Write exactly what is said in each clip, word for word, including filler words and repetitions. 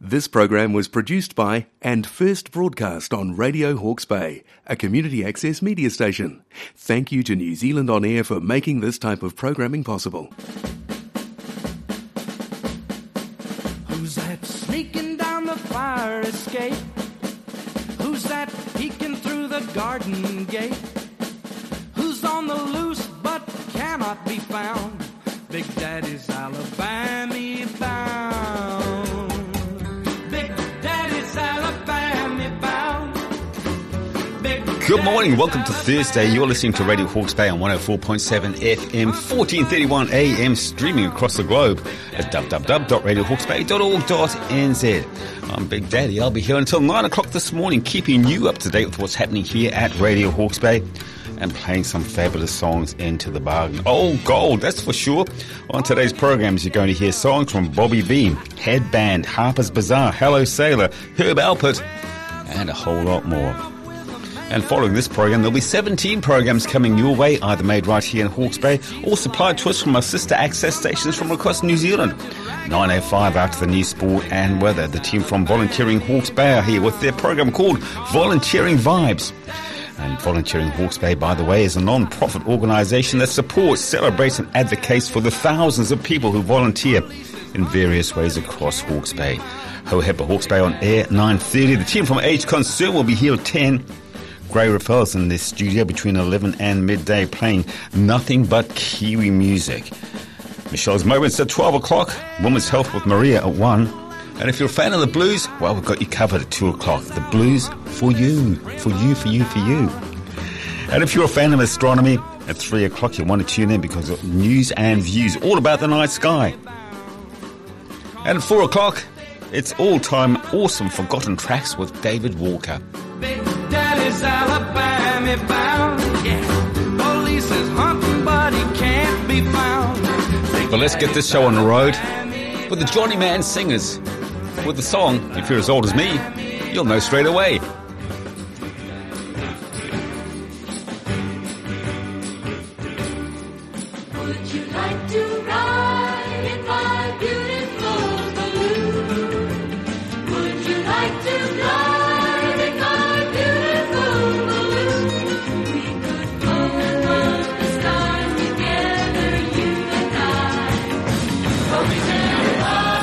This program was produced by and first broadcast on Radio Hawke's Bay, a community access media station. Thank you to New Zealand On Air for making this type of programming possible. Who's that sneaking down the fire escape? Who's that peeking through the garden gate? Who's on the loose but cannot be found? Big Daddy's Alabama bound. Big Daddy's Alabama bound. Big Good morning, welcome to Thursday. You're listening to Radio Hawke's Bay on one oh four point seven F M, fourteen thirty-one A M, streaming across the globe at w w w dot radio hawke's bay dot org dot n z. I'm Big Daddy. I'll be here until nine o'clock this morning, keeping you up to date with what's happening here at Radio Hawke's Bay and playing some fabulous songs into the bargain. Oh, gold, that's for sure. On today's programs, you're going to hear songs from Bobby Vee, Headband, Harper's Bazaar, Hello Sailor, Herb Alpert, and a whole lot more. And following this program, there'll be seventeen programs coming your way, either made right here in Hawke's Bay or supplied to us from our sister access stations from across New Zealand. nine oh five after the news, sport and weather. The team from Volunteering Hawke's Bay are here with their program called Volunteering Vibes. And Volunteering Hawke's Bay, by the way, is a non-profit organisation that supports, celebrates and advocates for the thousands of people who volunteer in various ways across Hawke's Bay. Ho Heppa Hawke's Bay on air nine thirty. The team from Age Concern will be here at ten. Gray Raffels in this studio between eleven and midday playing nothing but Kiwi music. Michelle's Moments at twelve o'clock. Women's Health with Maria at one. And if you're a fan of the blues, well, we've got you covered at two o'clock. The blues for you, for you, for you, for you. And if you're a fan of astronomy, at three o'clock you want to tune in because of news and views all about the night sky. And at four o'clock, it's all-time awesome forgotten tracks with David Walker. Big Daddy's Alabama bound. Yeah. Police is hunting, but he can't be found. Big But let's get this show on the road with the Johnny Man Singers. With the song, if you're as old as me, you'll know straight away. Would you like to ride in my beautiful balloon? Would you like to ride in my beautiful balloon? We could go above the stars together, you and I. Oh, we can ride.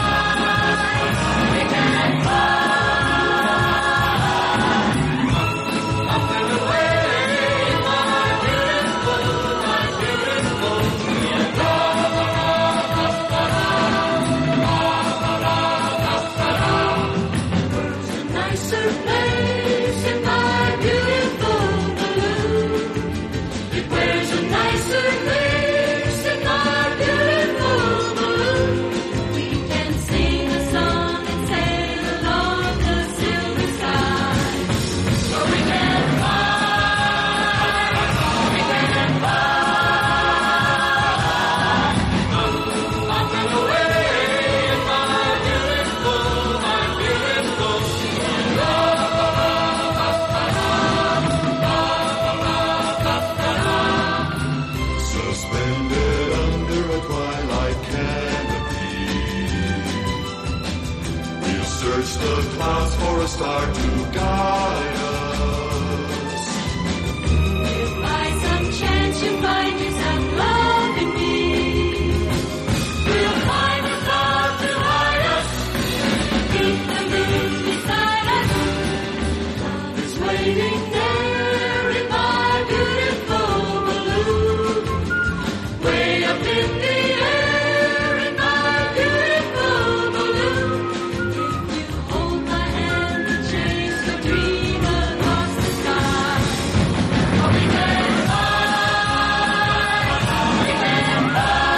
Start to guide us. If by some chance you find yourself loving me, we'll find a cloud to hide us. Keep the moon beside us. Love is waiting there in my beautiful balloon. Way up in the air in my beautiful balloon. If you hold my hand, chase your dream across the sky. Oh, we can fly, we can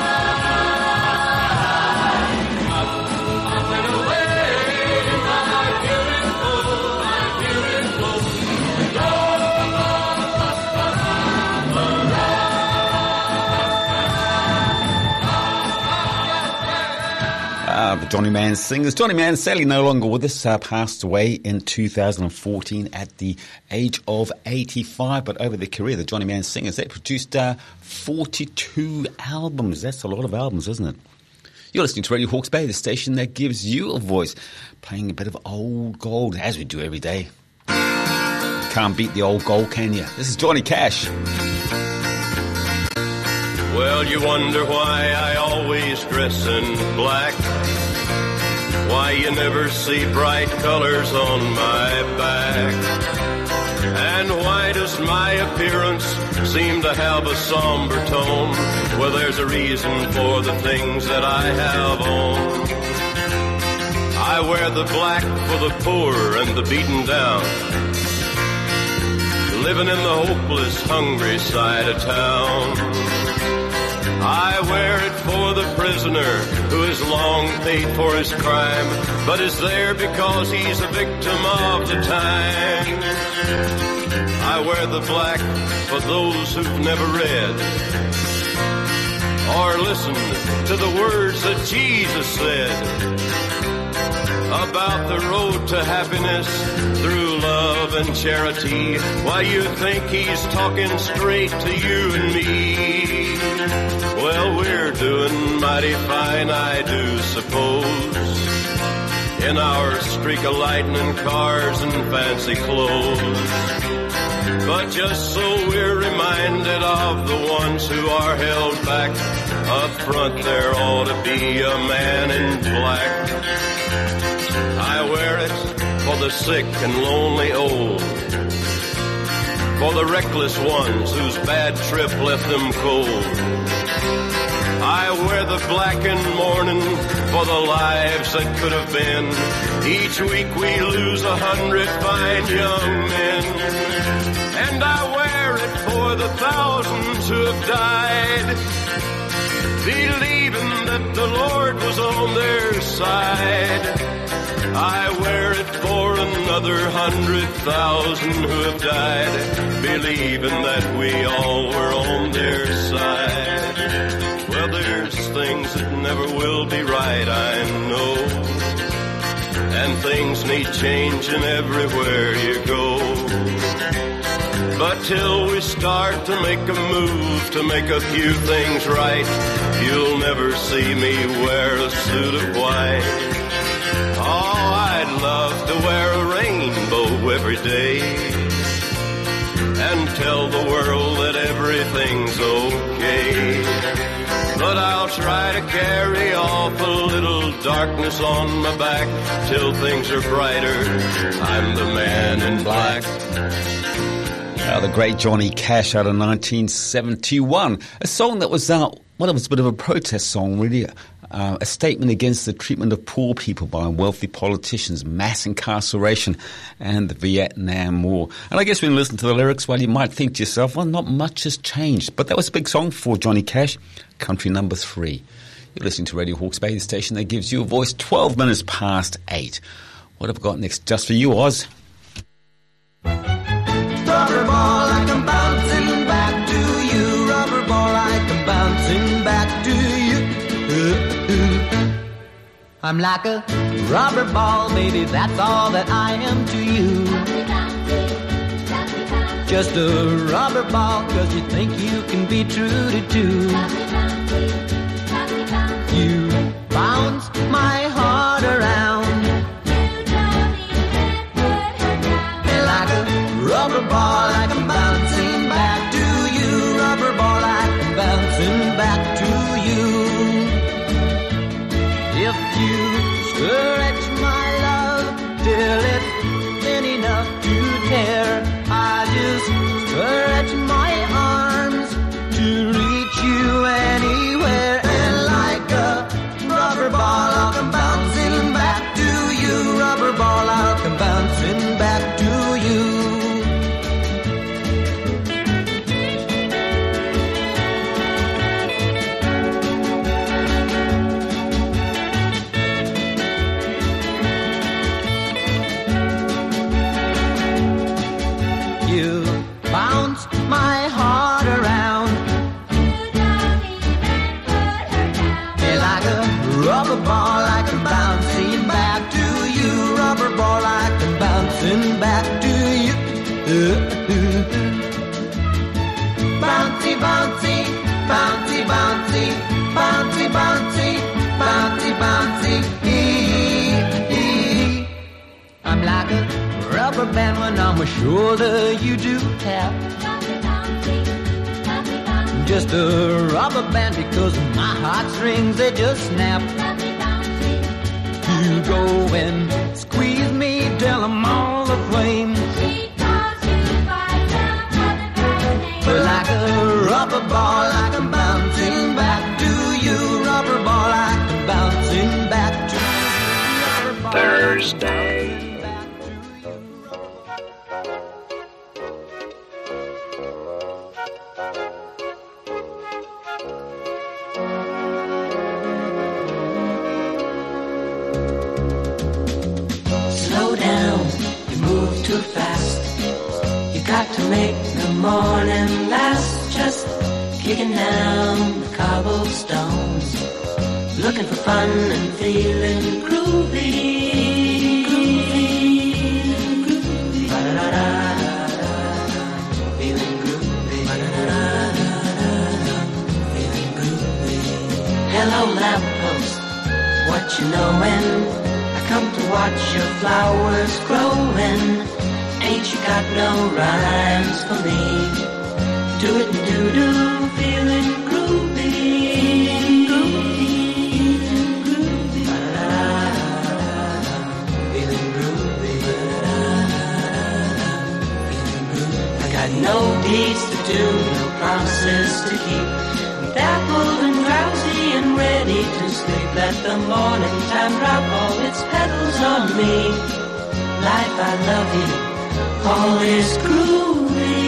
fly. Up and away, my beautiful, my beautiful. Ah, the Johnny Man Singers. Johnny Man, sadly no longer with us, uh, passed away in two thousand fourteen at the age of eighty-five. But over their career, the Johnny Man Singers, they produced uh, forty-two albums. That's a lot of albums, isn't it? You're listening to Radio Hawke's Bay, the station that gives you a voice, playing a bit of old gold, as we do every day. Can't beat the old gold, can you? This is Johnny Cash. Well, you wonder why I always dress in black, why you never see bright colors on my back, and why does my appearance seem to have a somber tone? Well, there's a reason for the things that I have on. I wear the black for the poor and the beaten down, living in the hopeless, hungry side of town. I wear it for the prisoner who has long paid for his crime, but is there because he's a victim of the time. I wear the black for those who've never read or listened to the words that Jesus said about the road to happiness through love and charity. Why, you think he's talking straight to you and me? Well, we're doing mighty fine, I do suppose, in our streak of lightning cars and fancy clothes. But just so we're reminded of the ones who are held back, up front there ought to be a man in black. I wear it for the sick and lonely old, for the reckless ones whose bad trip left them cold. I wear the black in mourning for the lives that could have been. Each week we lose a hundred fine young men. And I wear it for the thousands who have died, believing that the Lord was on their side. I wear it for another hundred thousand who have died, believing that we all were on their side. Well, there's things that never will be right, I know, and things need changing everywhere you go. But till we start to make a move to make a few things right, you'll never see me wear a suit of white. Oh, I'd love to wear a rainbow every day and tell the world that everything's okay. But I'll try to carry off a little darkness on my back till things are brighter. I'm the man in black. Uh, the great Johnny Cash out of nineteen seventy-one. A song that was, uh, well, it was a bit of a protest song, really. Uh, a statement against the treatment of poor people by wealthy politicians, mass incarceration, and the Vietnam War. And I guess when you listen to the lyrics, well, you might think to yourself, well, not much has changed. But that was a big song for Johnny Cash, country number three. You're listening to Radio Hawke's Bay, the station that gives you a voice, twelve minutes past eight. What have I got next just for you, Oz? Rubber ball, like I'm bouncing back to you. Rubber ball, like I'm bouncing back to you. I'm like a rubber ball, baby, that's all that I am to you. Just a rubber ball, cause you think you can be true to two. You bounce my heart around, and like a rubber ball, like I'm bouncing back to you. Rubber ball, like I'm bouncing back to you. If you stretch my love till it's thin enough to tear, I just stretch my arms to reach you anywhere. And like a rubber ball, I'll come bouncing back to you. Rubber ball, I'll come bouncing back to you. You bounce my heart around, and like a rubber ball, like I'm bouncing back to you. Rubber ball, like I'm bouncing back to you. Bouncy, bouncy, bouncy, bouncy, bouncy, bouncy, bouncy, like a rubber band when on my shoulder you do tap. Just a rubber band because my heartstrings they just snap. You go and squeeze me till I'm all aflame. But like a rubber ball, like I'm bouncing back to you. Rubber ball, like I'm bouncing back to you. Thursday. Slow down, you move too fast. You got to make the morning last. Just kicking down the cobblestones, looking for fun and feeling groovy. Groovy, groovy. Ba-da-da-da-da-da. Feeling groovy. Ba-da-da-da-da-da. Feeling groovy. Hello lamppost, what you knowin'? I come to watch your flowers growing. Ain't you got no rhymes for me? Do it and do-do, feeling groovy. Groovy, groovy. Ba-da-da-da-da-da. Feeling groovy. Ba-da-da-da-da-da. Feeling groovy. I got no deeds to do, no promises to keep. I'm dappled and drowsy and ready to sleep. Let the morning time drop all its petals on me. Life, I love you. All is groovy.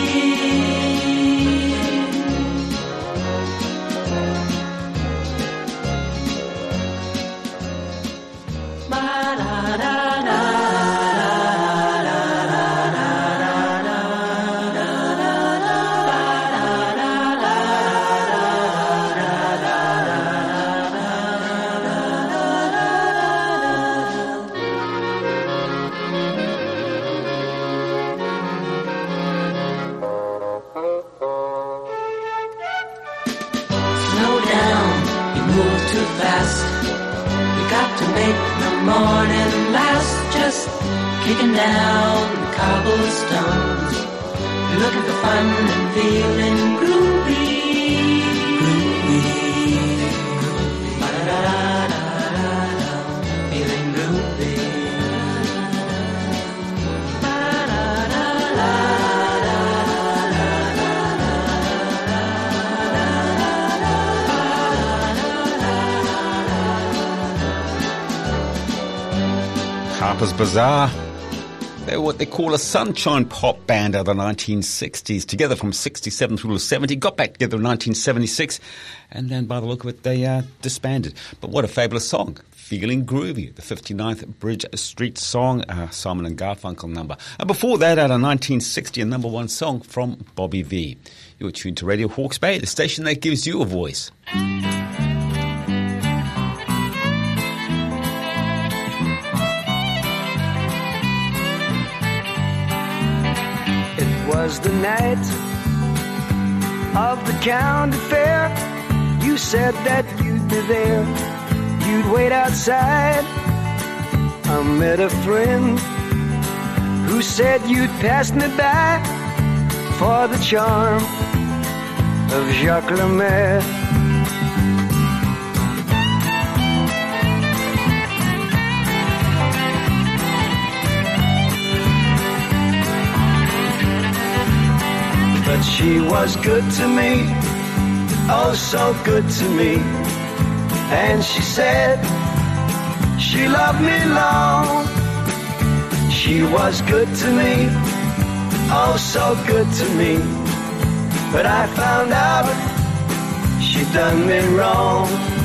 Slow down, you move too fast. You got to make the morning last. Just kicking down the cobblestones, looking for fun and feeling groovy. Groovy, groovy. Ba-da-da-da-da-da. Feeling groovy. Harper's Bazaar. They're what they call a sunshine pop band out of the nineteen sixties. Together from sixty-seven through to seventy. Got back together in nineteen seventy-six. And then by the look of it, they uh, disbanded. But what a fabulous song. Feeling Groovy. The fifty-ninth Bridge Street song. Uh, Simon and Garfunkel number. And before that, out of nineteen sixty, a number one song from Bobby V. You're tuned to Radio Hawke's Bay, the station that gives you a voice. Was the night of the county fair. You said that you'd be there, you'd wait outside. I met a friend who said you'd pass me by for the charm of Jacques Lemaire. But she was good to me, oh so good to me. And she said she loved me long. She was good to me, oh so good to me. But I found out she'd done me wrong.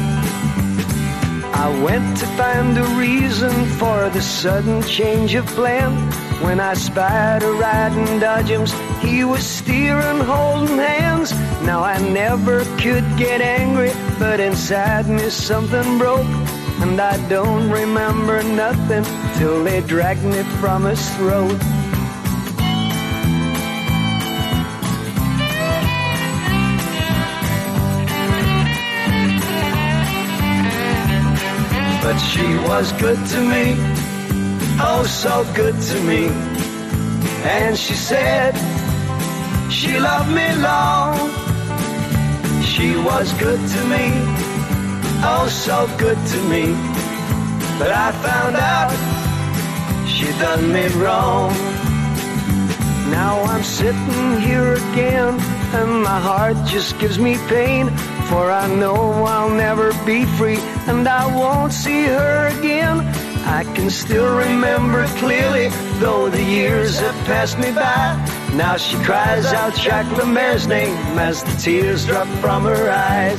I went to find a reason for the sudden change of plan. When I spied a riding Dodgems, he was steering, holding hands. Now I never could get angry, but inside me something broke. And I don't remember nothing till they dragged me from his throat. But she was good to me, oh so good to me. And she said she loved me long. She was good to me, oh so good to me. But I found out she done me wrong. Now I'm sitting here again, and my heart just gives me pain. For I know I'll never be free, and I won't see her again. I can still remember clearly, though the years have passed me by. Now she cries out Jacques Lemaire's name as the tears drop from her eyes.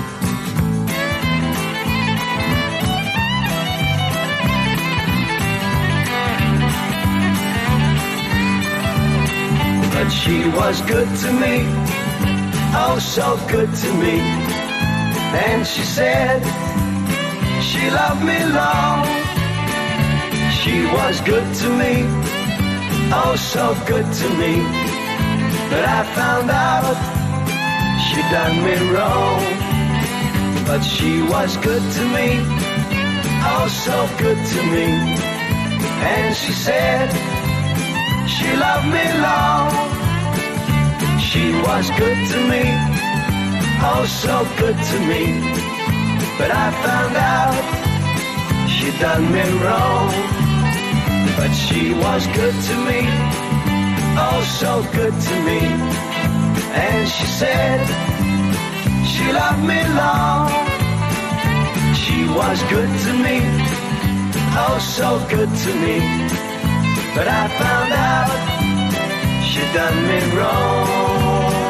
But she was good to me, oh so good to me. And she said she loved me long. She was good to me, oh so good to me. But I found out she done me wrong. But she was good to me, oh so good to me. And she said she loved me long. She was good to me, oh so good to me. But I found out she done me wrong. But she was good to me, oh so good to me. And she said she loved me long. She was good to me, oh so good to me. But I found out she done me wrong.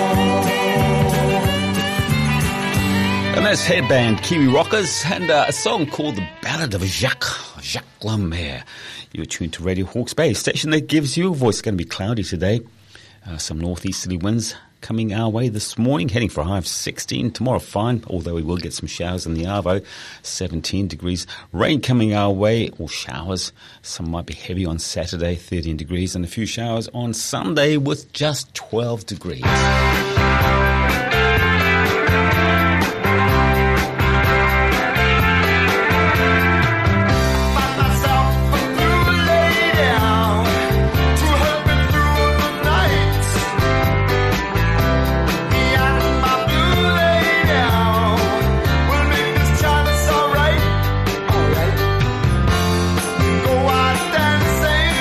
And that's Headband Kiwi Rockers and uh, a song called The Ballad of Jacques, Jacques Lemaire. You're tuned to Radio Hawke's Bay, a station that gives you a voice. It's going to be cloudy today. Uh, some northeasterly winds coming our way this morning, heading for a high of sixteen. Tomorrow fine, although we will get some showers in the Arvo, seventeen degrees. Rain coming our way, or showers. Some might be heavy on Saturday, thirteen degrees, and a few showers on Sunday with just twelve degrees.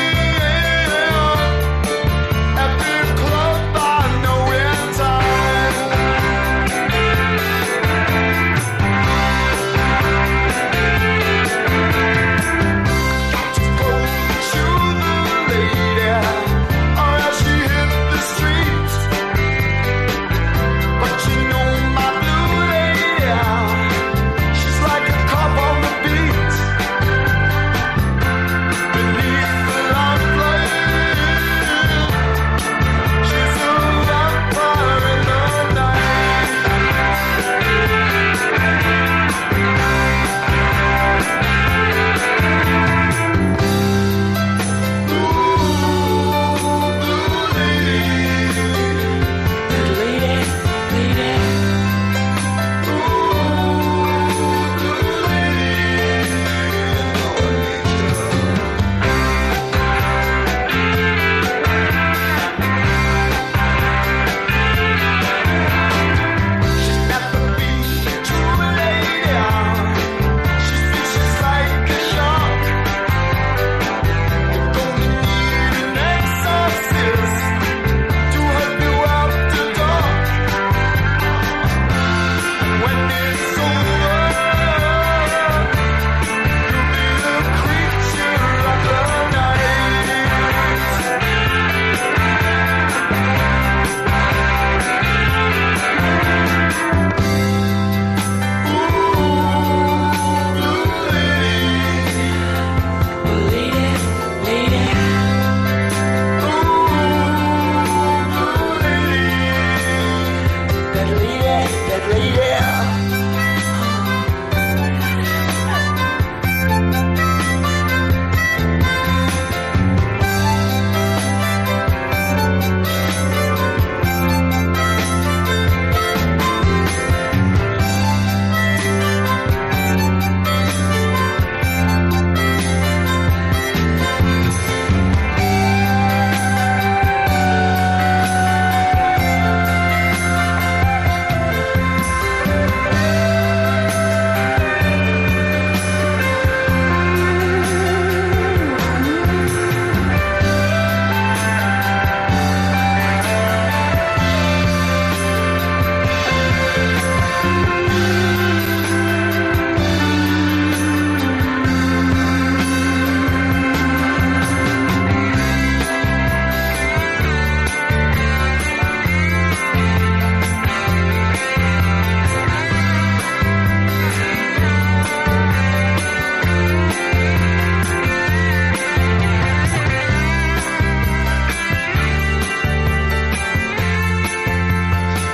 At the club by nowhere time.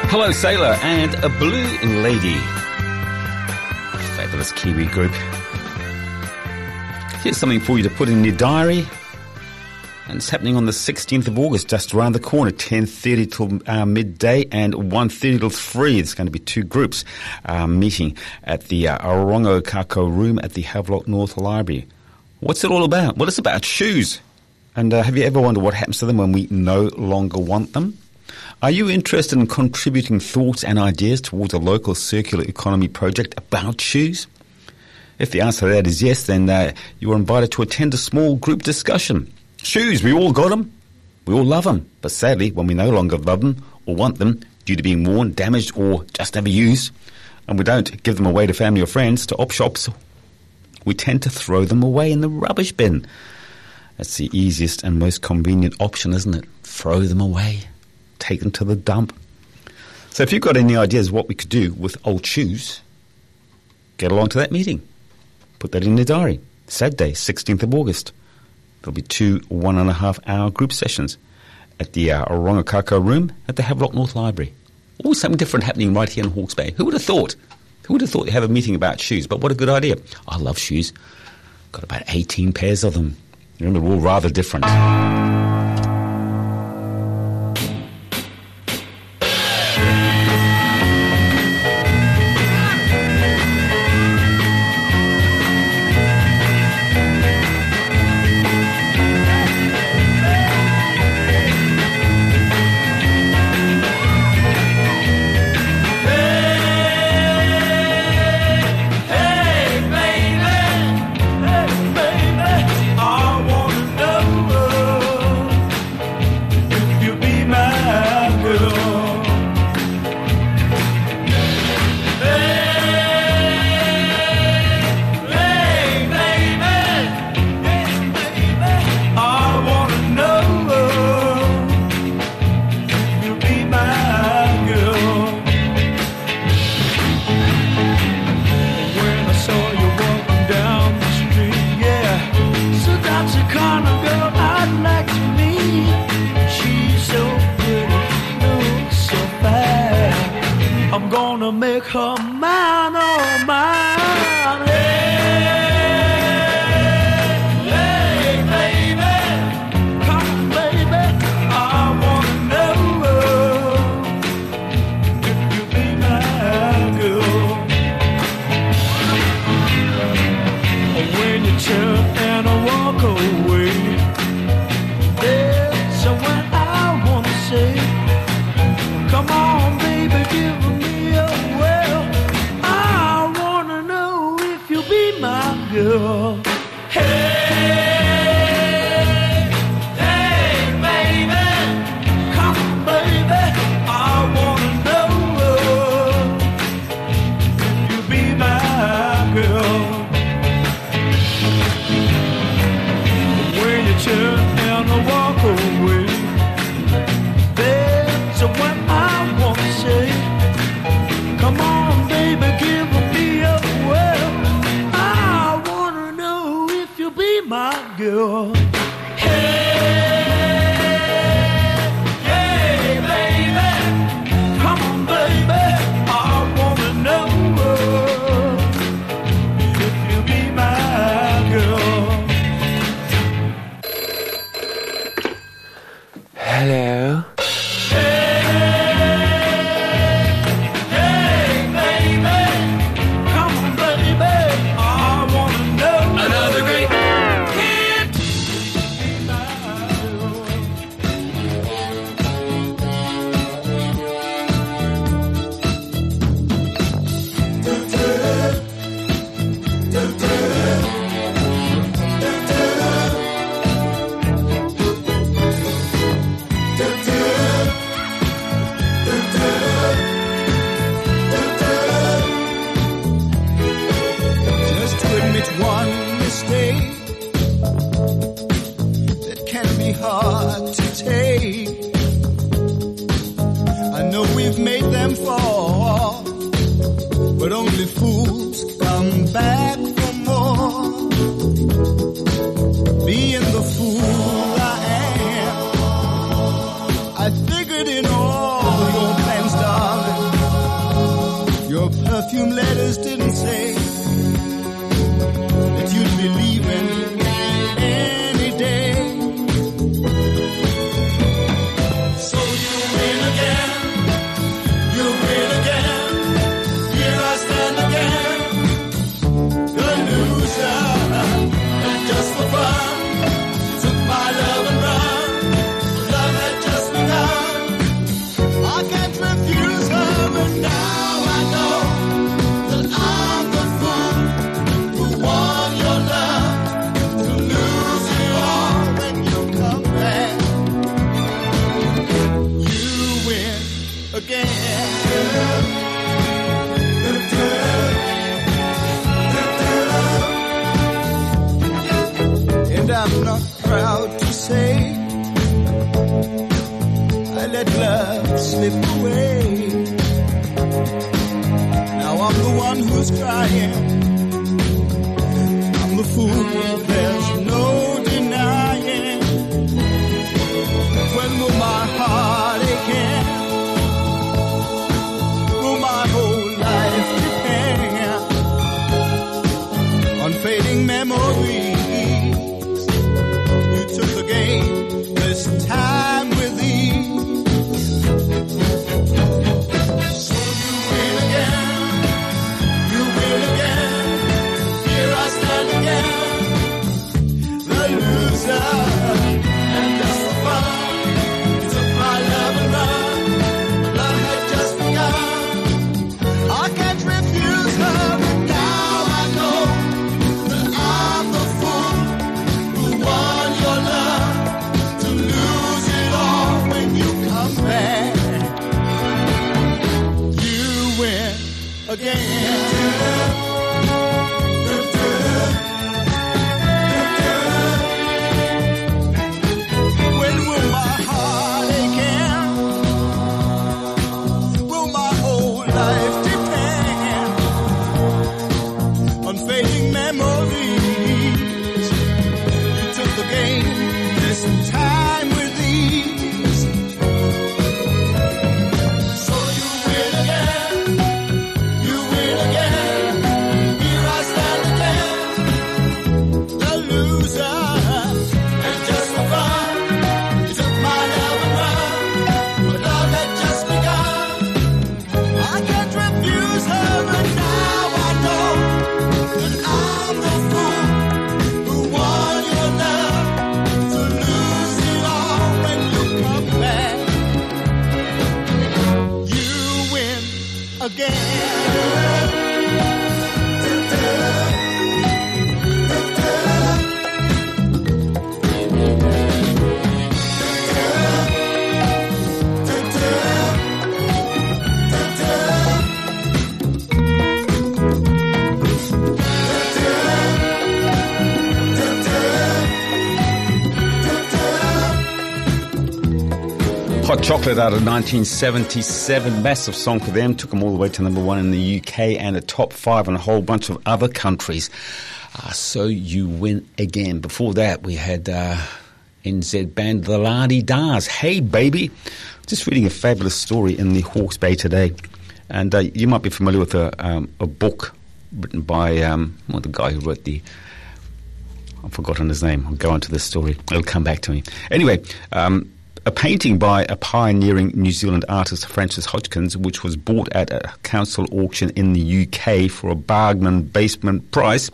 Hello Sailor and a Blue Lady. Fabulous Kiwi group. Here's something for you to put in your diary. And it's happening on the sixteenth of August, just around the corner, ten thirty till uh, midday and one thirty till three. There's going to be two groups uh, meeting at the uh, Orongo Kako room at the Havelock North Library. What's it all about? Well, it's about shoes. And uh, have you ever wondered what happens to them when we no longer want them? Are you interested in contributing thoughts and ideas towards a local circular economy project about shoes? If the answer to that is yes, then uh, you are invited to attend a small group discussion. Shoes, we all got them. We all love them. But sadly, when we no longer love them or want them due to being worn, damaged or just overused, and we don't give them away to family or friends, to op shops, we tend to throw them away in the rubbish bin. That's the easiest and most convenient option, isn't it? Throw them away. Take them to the dump. So if you've got any ideas what we could do with old shoes, get along to that meeting. Put that in your diary. Saturday, sixteenth of August. There'll be two one and a half hour group sessions at the uh, Orongo Kako room at the Havelock North Library. Always something different happening right here in Hawke's Bay. Who would have thought? Who would have thought you have a meeting about shoes? But what a good idea. I love shoes. Got about eighteen pairs of them. Remember, we're all rather different. Make her mine, oh mine. Hey, hey, baby, come, baby. I wanna know if you be my girl. When you turn and I walk away, there's someone I wanna say. Come on, baby, give me. Girl. Hey, hey, baby, come on, baby. I wanna know if you be my girl. When you turn and I walk away, there's someone I wanna say. Come on, baby, give me a well. My girl. Hey, hey, baby, come on, baby. I wanna know if you be my girl. Hello. But only fools come back for more. Being the fool I am, I figured in all your plans, darling, proud to say I let love slip away. Now I'm the one who's crying. I'm the fool, there's no denying. When will my heart again? Will my whole life depend on fading memories? You took the game this time with ease. So you win again, you win again. Here I stand again, the loser. And just for fun, you took my love and run. My love had just begun. I can't refuse her, but now I know that I'm the fool who won your love, to lose it all when you come back. You win again. When will my heart again? Will my whole life depend on fading memories? You took the game this time with ease. So you win again, you win again. Here I stand again, the loser. And just for fun, you took my love and run. But love had just begun. I can't refuse her, but now I know that I'm the fool who won your love, to lose it all when you come back. You win again. Hot Chocolate out of nineteen seventy-seven. Massive song for them. Took them all the way to number one in the U K and a top five in a whole bunch of other countries. Uh, so you win again. Before that, we had uh, N Z band The La-Di-Das. Hey, baby. Just reading a fabulous story in the Hawke's Bay today. And uh, you might be familiar with a, um, a book written by um, well, the guy who wrote the... I've forgotten his name. I'll go on to this story. It'll come back to me. Anyway, um, a painting by a pioneering New Zealand artist, Francis Hodgkins, which was bought at a council auction in the U K for a bargain basement price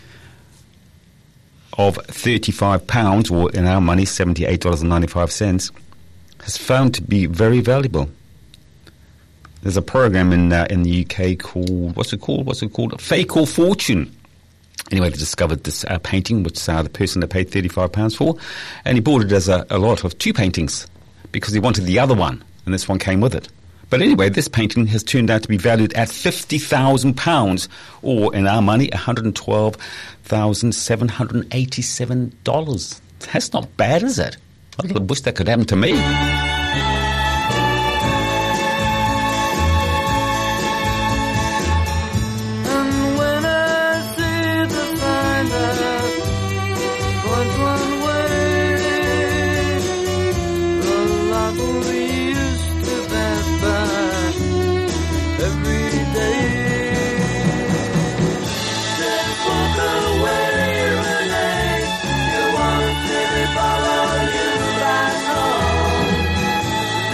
of thirty-five pounds, or in our money, seventy-eight dollars and ninety-five cents, has found to be very valuable. There's a program in uh, in the U K called, what's it called? What's it called? Fake or Fortune. Anyway, they discovered this uh, painting, which uh, the person that paid thirty-five pounds for, and he bought it as a, a lot of two paintings because he wanted the other one, and this one came with it. But anyway, this painting has turned out to be valued at fifty thousand pounds, or in our money, one hundred twelve thousand seven hundred eighty-seven dollars. That's not bad, is it? I wish that could happen to me. Follow you back home.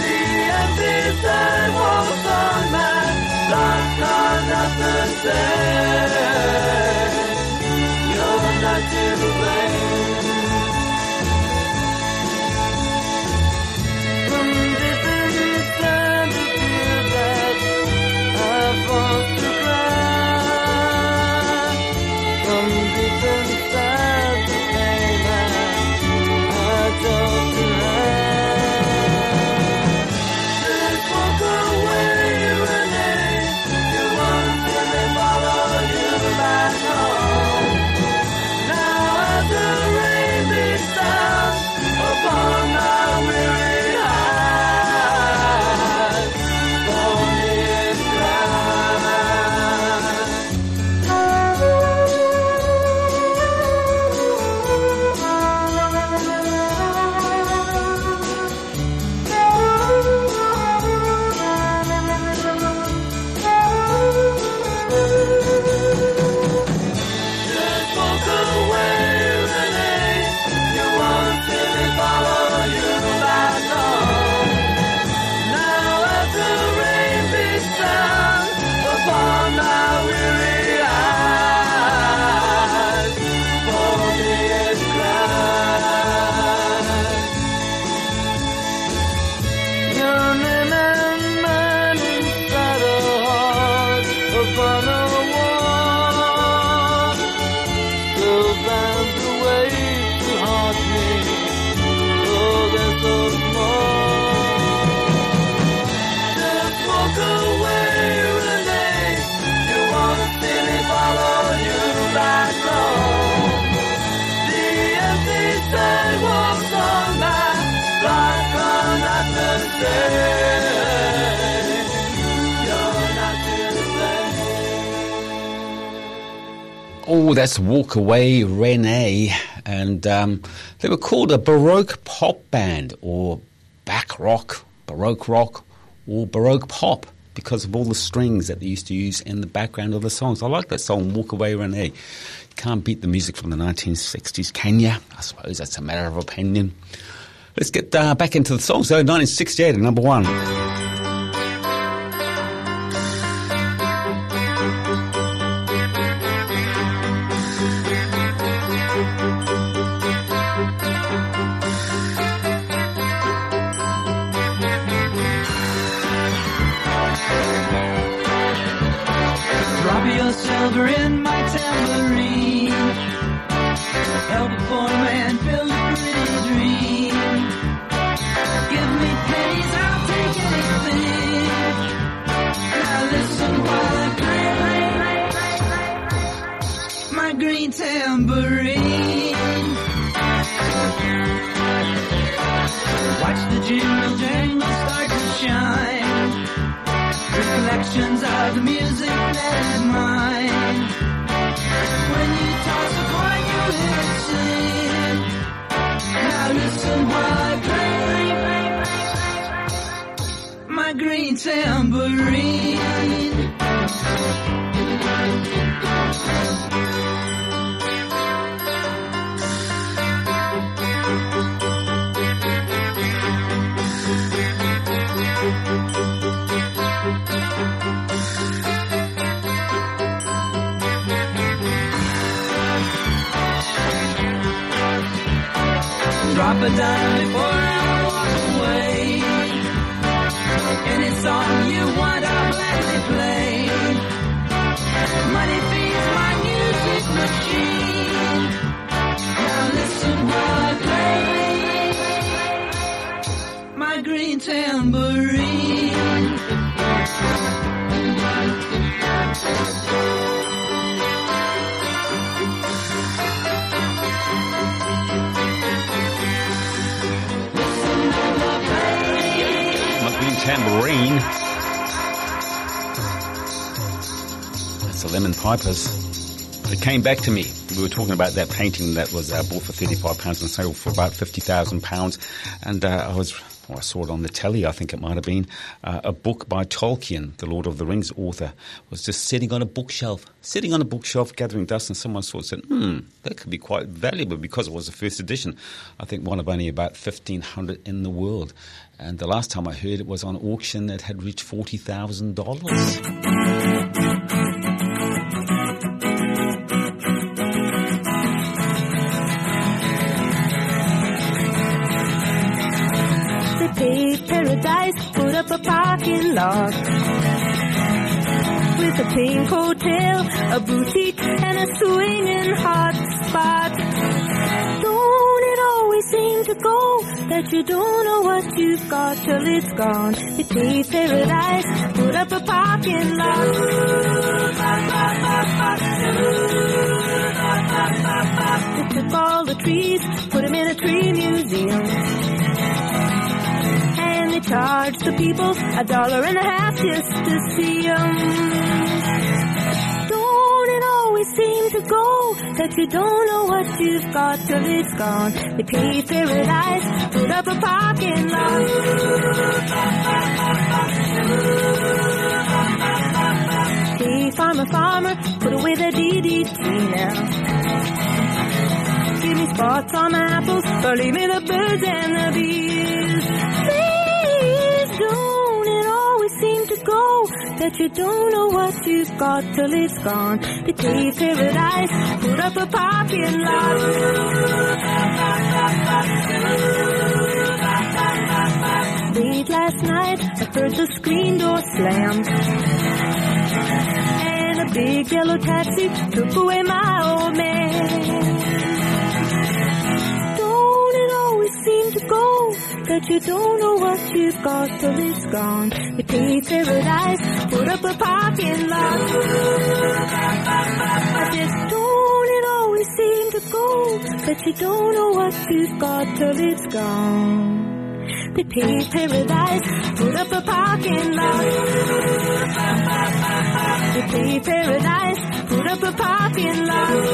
Oh, that's Walk Away Renee. And um, they were called a Baroque pop band, or back rock, Baroque rock, or Baroque pop, because of all the strings that they used to use in the background of the songs. I like that song, Walk Away Renee. You can't beat the music from the nineteen sixties, can you? I suppose that's a matter of opinion. Let's get uh, back into the songs. So, nineteen sixty-eight at number one. Drop your silver in my tambourine. Help a poor man build a pretty dream. Give me pennies, I'll take anything. Now listen while I play my green tambourine. Watch the jingle jangle start to shine. Reflections of the music that is mine. When you toss a coin, you hear it sing. Now listen while I play my green tambourine. Drop a dime before I walk away. Any song you want, I'll gladly play. Money feeds my music machine. Now listen while I play my green tambourine. Tambourine. That's the Lemon Pipers. It came back to me. We were talking about that painting that was uh, bought for thirty-five pounds and sold for about fifty thousand pounds. And uh, I was, well, I saw it on the telly, I think it might have been. Uh, a book by Tolkien, the Lord of the Rings author, was just sitting on a bookshelf, sitting on a bookshelf gathering dust, and someone saw it and said, hmm, that could be quite valuable because it was the first edition. I think one of only about fifteen hundred in the world. And the last time I heard it was on auction, it had reached forty thousand dollars. They paved paradise, put up a parking lot with a pink hotel, a boutique, and a swinging hot spot. Don't it always seem to go that you don't know what you've got till it's gone? They paved paradise, put up a parking lot. They took all the trees, put them in a tree museum. They charge the people a dollar and a half just to see 'em. Don't it always seem to go that you don't know what you've got till it's gone? They paved paradise, put up a parking lot. Hey, farmer, farmer, put away the D D T now. Give me spots on my apples, or leave me the birds and the bees. Don't it always seem to go that you don't know what you've got till it's gone? They paved paradise, put up a parking lot. Late last night, I heard the screen door slam, and a big yellow taxi took away my old man. Don't it always seem to go that you don't know what you've got till it's gone? They paved paradise, put up a parking lot. I said, don't it always seem to go that you don't know what you've got till it's gone? They paved paradise, put up a parking lot. They paved paradise, put up a parking lot.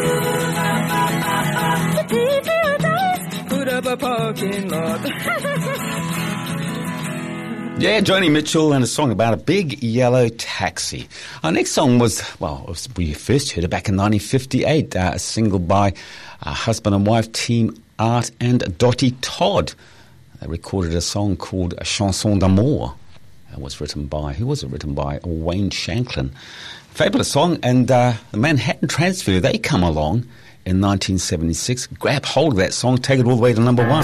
City paradise, put up a parking lot. Yeah, Joni Mitchell and a song about a big yellow taxi. Our next song was, well, we first heard it back in nineteen fifty-eight, uh, a single by uh, husband and wife team Art and Dottie Todd. They recorded a song called A Chanson d'Amour. It was written by, who was it written by? Wayne Shanklin. Fabulous song, and uh, the Manhattan Transfer, they come along in nineteen seventy-six, grab hold of that song, take it all the way to number one.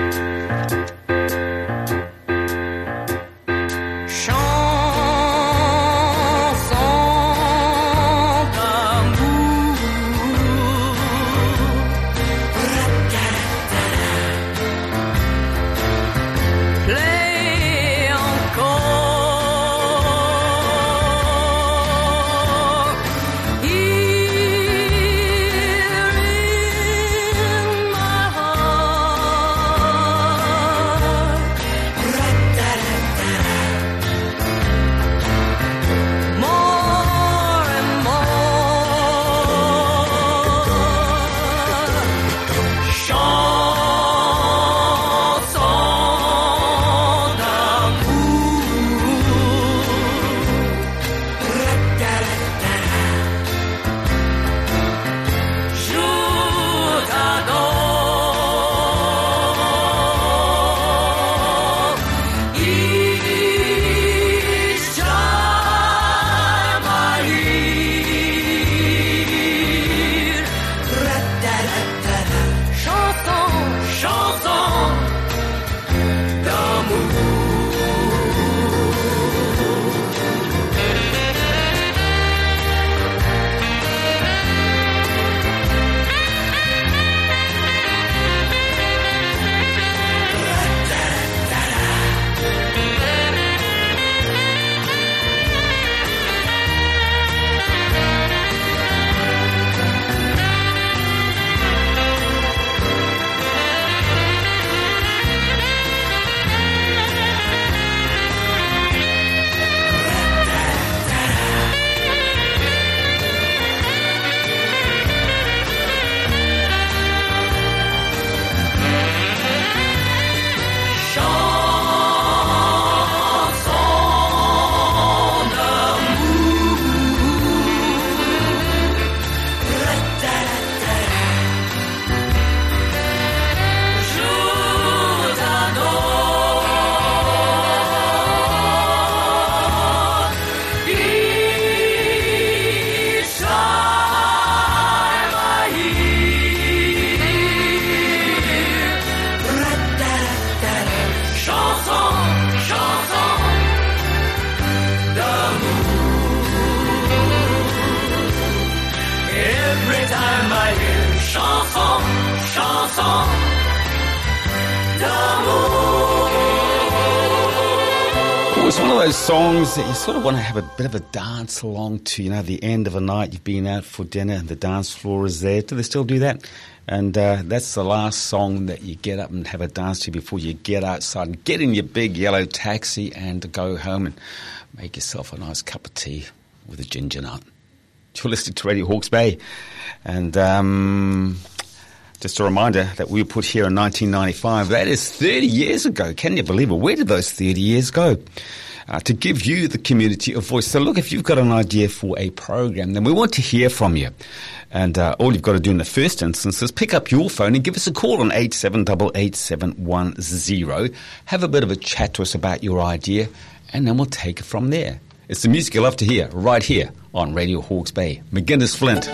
It's one of those songs that you sort of want to have a bit of a dance along to, you know, the end of a night, you've been out for dinner and the dance floor is there. Do they still do that? And uh, that's the last song that you get up and have a dance to before you get outside and get in your big yellow taxi and go home and make yourself a nice cup of tea with a ginger nut. You're listening to Radio Hawke's Bay. And um, just a reminder that we were put here in nineteen ninety-five. That is thirty years ago. Can you believe it? Where did those thirty years go? Uh, to give you, the community, a voice. So look, if you've got an idea for a program, then we want to hear from you. And uh, all you've got to do in the first instance is pick up your phone and give us a call on eight seven eight eight seven one zero. Have a bit of a chat to us about your idea, and then we'll take it from there. It's the music you love to hear, right here on Radio Hawke's Bay. McGuinness Flint.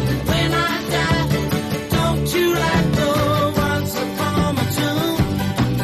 Don't you let go once upon a tune.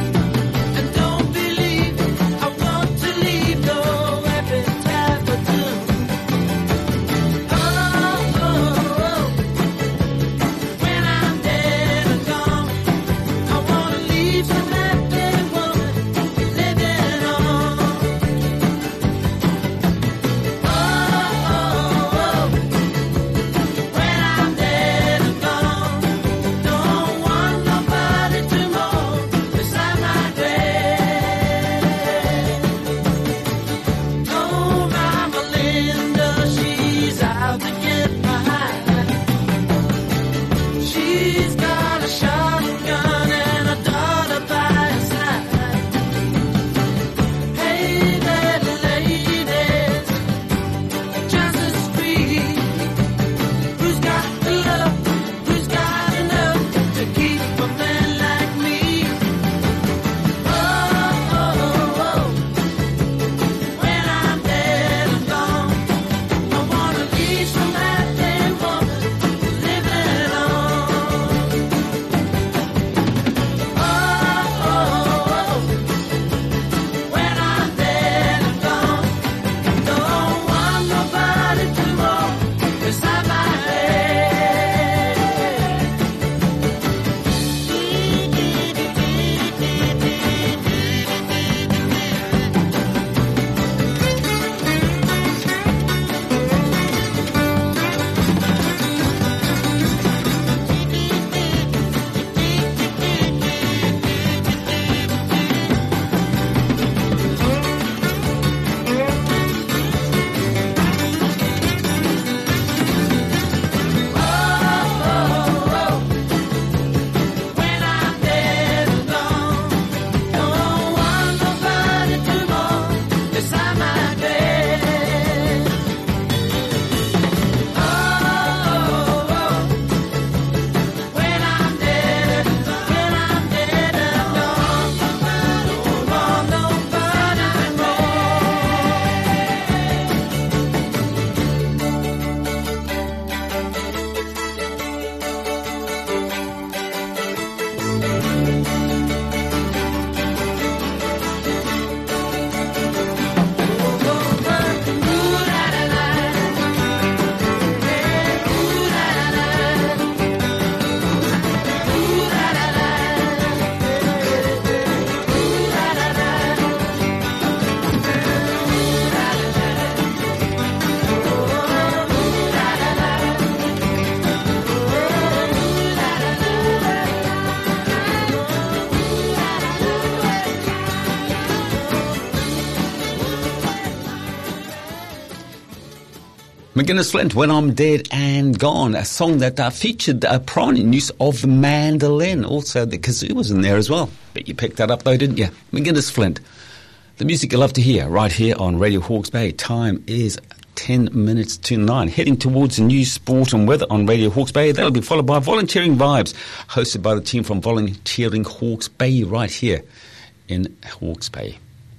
McGuinness Flint, When I'm Dead and Gone, a song that uh, featured a prominent use of the mandolin. Also, the kazoo was in there as well. But you picked that up though, didn't you? McGuinness Flint. The music you love to hear right here on Radio Hawke's Bay. Time is ten minutes to nine. Heading towards the news, sport and weather on Radio Hawke's Bay. That'll be followed by Volunteering Vibes, hosted by the team from Volunteering Hawke's Bay right here in Hawke's Bay.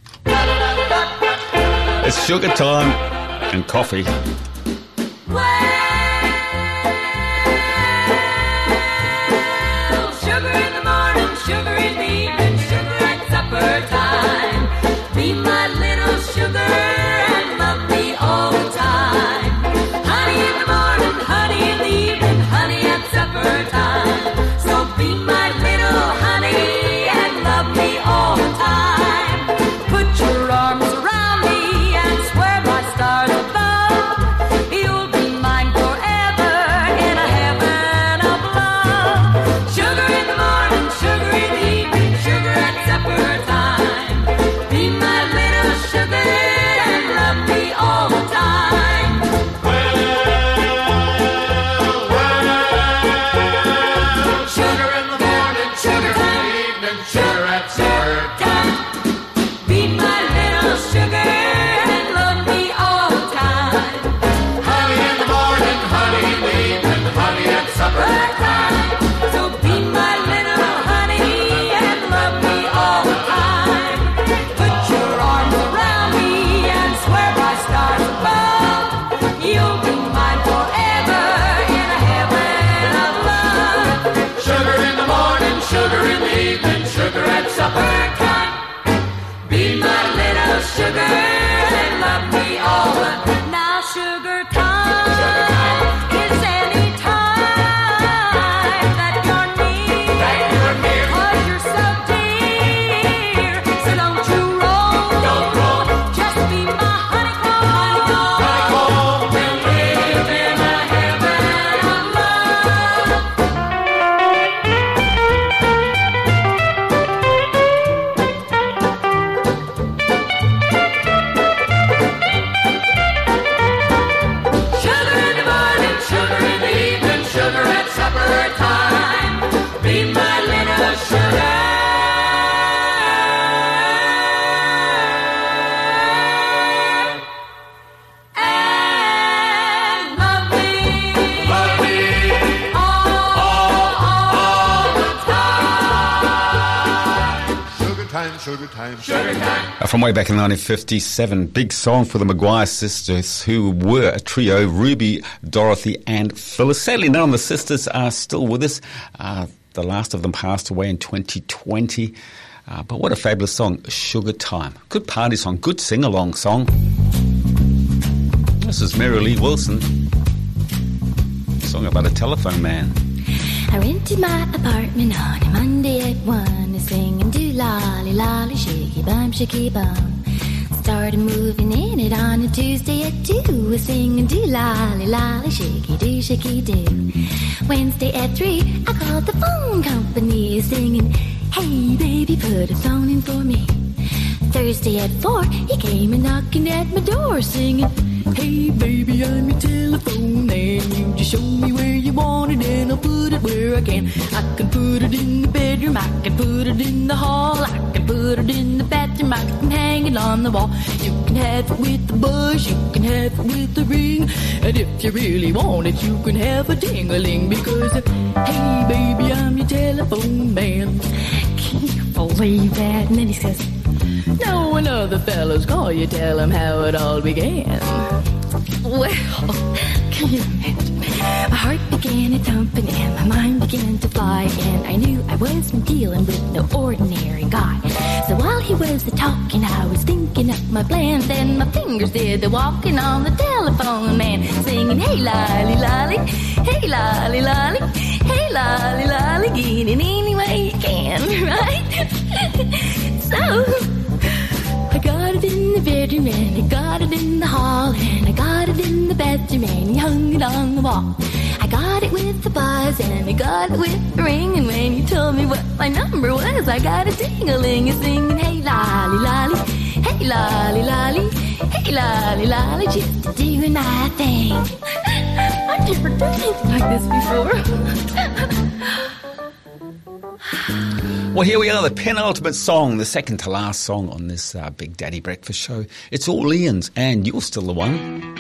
It's sugar time and coffee. Well, sugar in the morning, sugar in the evening, sugar at supper time. Be my little sugar and love me all the time. Honey in the morning, honey in the evening, honey at supper time. So be my little honey and love me all the time. Put your arms around me and swear by stars above, you'll be mine forever in a heaven of love. Sugar in the morning, sugar in the evening, sugar at supper time. Be my little sugar and love me all the time. Sugar in the morning, sugar in the evening, sugar at supper time. Be my little sugar and love me all the time. Honey in the morning, honey in the evening, honey at supper time. So be my little honey and love me all the time. Put your arms around me and swear by stars above, you'll be mine forever in a heaven of love. Sugar in the morning, sugar in the evening, sugar at supper time. Be my little sugar and love me all the time. Now sugar time is any time that you're near. 'Cause you're so dear, so don't you roll. Just be my honeycomb. We'll live in a heaven of love. Sugar in the morning, sugar in the evening, sugar at supper time. Be my little sugar and love me, love me all, all the time. Sugar time, sugar time, Sugar time. Uh, From way back in nineteen fifty-seven, big song for the Maguire sisters, who were a trio, Ruby, Dorothy and Phyllis. Sadly, none of the sisters are still with us. Uh, the last of them passed away in twenty twenty. Uh, but what a fabulous song, Sugar Time. Good party song, good sing-along song. This is Mary Lee Wilson, a song about a telephone man. I rented my apartment on a Monday at one, singing do lolly lolly shaky bum shaky bum. Started moving in it on a Tuesday at two, singing do lolly lolly shaky do shaky do. Wednesday at three, I called the phone company, singing, hey baby, put a phone in for me. Thursday at four, he came and knocking at my door, singing, hey baby, I'm your telephone man. You just show me where you want it and I'll put it where I can. I can put it in the bedroom, I can put it in the hall, I can put it in the bathroom, I can hang it on the wall. You can have it with the buzz, you can have it with the ring, and if you really want it, you can have a ding-a-ling. Because, hey baby, I'm your telephone man. Can you believe that? And then he says, no, when other fellows call you, tell them how it all began. Well, can you imagine? My heart began a thumping and my mind began to fly, and I knew I wasn't dealing with no ordinary guy. So while he was a-talking, I was thinking up my plans, and my fingers did the walking on the telephone man, singing, hey lolly lolly, hey lolly lolly, hey lolly lolly, get it any way you can, right? So I got it in the bedroom and I got it in the hall and I got it in the bathroom and he hung it on the wall. I got it with the buzz and I got it with the ring, and when you told me what my number was, I got a ding-a-ling, singing, hey lolly lolly, hey lolly lolly, Hey, lolly, lolly, just doing my thing. I've never done anything like this before. Well, here we are, the penultimate song, the second to last song on this uh, Big Daddy Breakfast show. It's all Ian's, and you're still the one.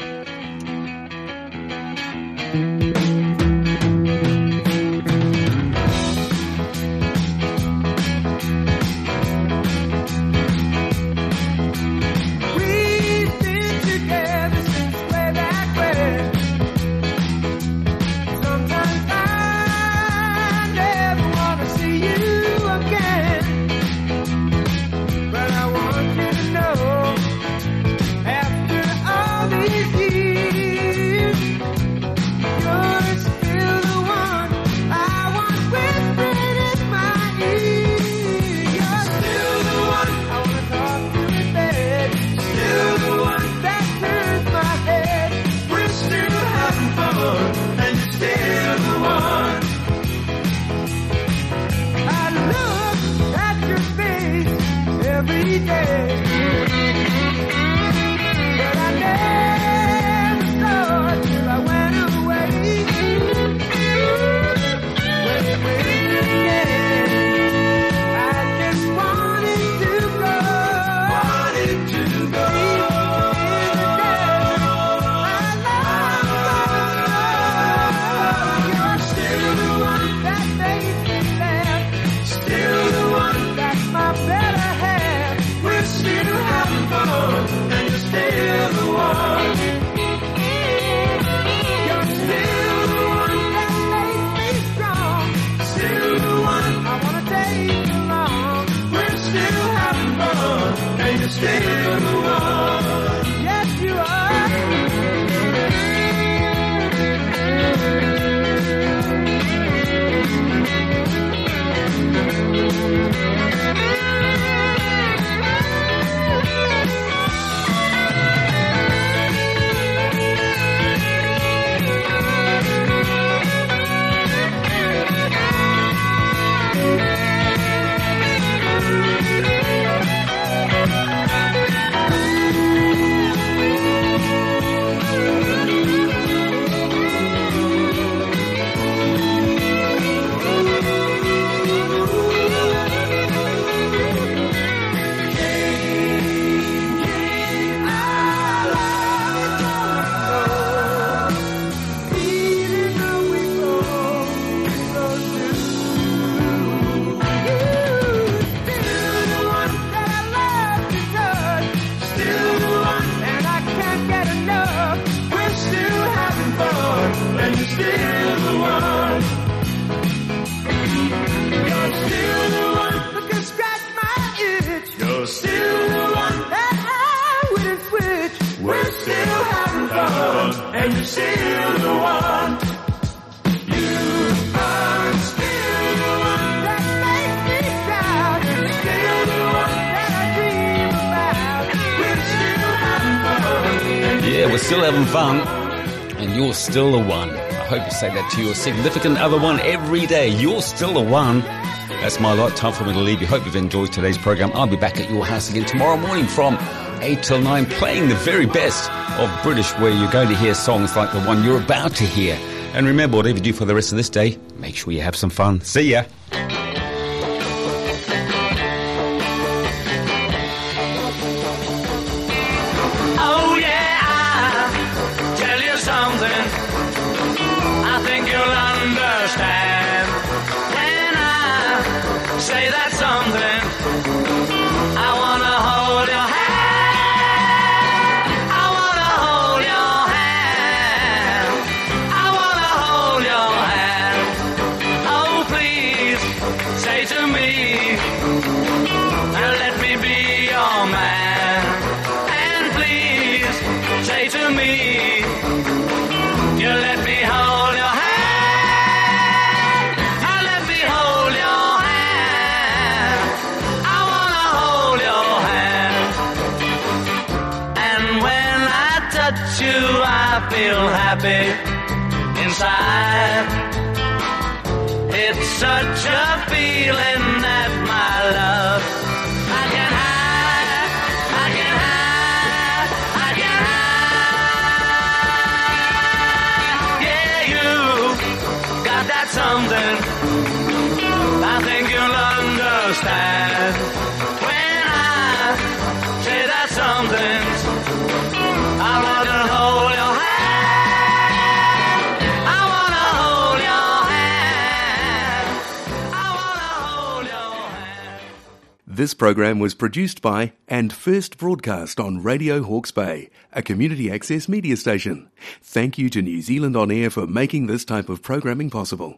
Still the one. I hope you say that to your significant other one every day. You're still the one. That's my lot. Time for me to leave you. Hope you've enjoyed today's program. I'll be back at your house again tomorrow morning from eight till nine, playing the very best of British, where you're going to hear songs like the one you're about to hear. And remember, whatever you do for the rest of this day, make sure you have some fun. See ya. Feel happy inside. It's such a feeling that my love I can hide, I can hide. something I think you'll understand when I say that something's I wanna hold your hand. I wanna hold your hand. I wanna hold your hand. This program was produced by and first broadcast on Radio Hawke's Bay, a community access media station. Thank you to New Zealand On Air for making this type of programming possible.